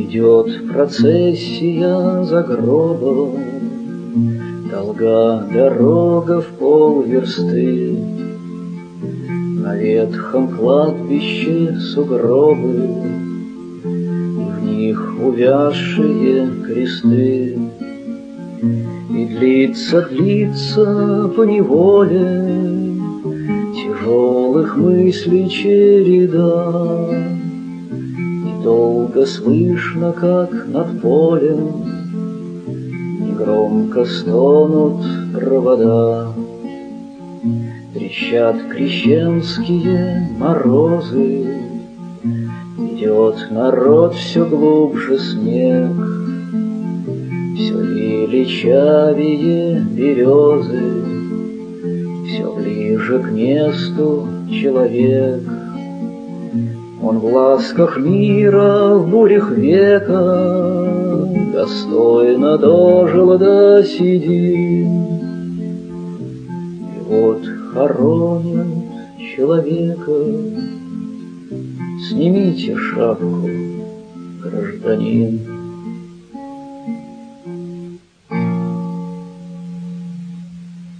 Идет процессия за гробом, долга дорога в полверсты. На ветхом кладбище сугробы, и в них увязшие кресты. И длится поневоле тяжелых мыслей череда, и долго слышно, как над полем негромко стонут провода. Трещат крещенские морозы, идет народ все глубже снег, все величавее березы, все ближе к месту человек. Он в ласках мира, в бурях века достойно дожил до седин. И вот хоронят человека. Снимите шапку, гражданин.